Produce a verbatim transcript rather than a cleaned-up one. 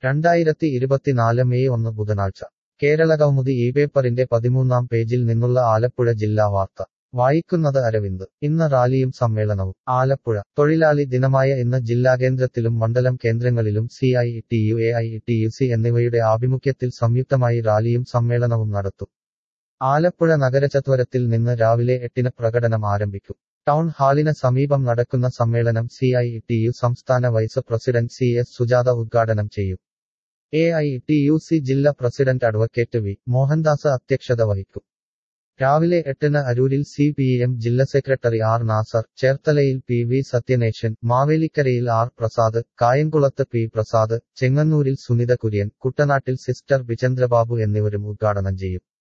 രണ്ടായിരത്തി ഇരുപത്തിനാല് മെയ് ഒന്ന് ബുധനാഴ്ച കേരളകൗമുദി ഈ പേപ്പറിന്റെ പതിമൂന്നാം പേജിൽ നിന്നുള്ള ആലപ്പുഴ ജില്ലാ വാർത്ത വായിക്കുന്നത് അരവിന്ദ്. ഇന്ന് റാലിയും സമ്മേളനവും. ആലപ്പുഴ തൊഴിലാളി ദിനമായ ഇന്ന് ജില്ലാകേന്ദ്രത്തിലും മണ്ഡലം കേന്ദ്രങ്ങളിലും C I T U A I T U C എന്നിവയുടെ ആഭിമുഖ്യത്തിൽ സംയുക്തമായി റാലിയും സമ്മേളനവും നടത്തും. ആലപ്പുഴ നഗരചത്വരത്തിൽ നിന്ന് രാവിലെ എട്ടിന് പ്രകടനം ആരംഭിക്കും. ടൗൺ ഹാളിന് സമീപം നടക്കുന്ന സമ്മേളനം സി ഐ ടി യു സംസ്ഥാന vice president C S Sujatha ഉദ്ഘാടനം ചെയ്യും. A I T U C ജില്ലാ പ്രസിഡന്റ് അഡ്വക്കേറ്റ് വി മോഹൻദാസ് അധ്യക്ഷത വഹിക്കും. രാവിലെ എട്ടിന് അരൂരിൽ സി പി എം ജില്ലാ സെക്രട്ടറി ആർ നാസർ, ചേർത്തലയിൽ പി വി സത്യനേശൻ, മാവേലിക്കരയിൽ ആർ പ്രസാദ്, കായംകുളത്ത് പി പ്രസാദ്, ചെങ്ങന്നൂരിൽ സുനിത കുര്യൻ, കുട്ടനാട്ടിൽ സിസ്റ്റർ ബിചന്ദ്രബാബു എന്നിവരും ഉദ്ഘാടനം ചെയ്യും.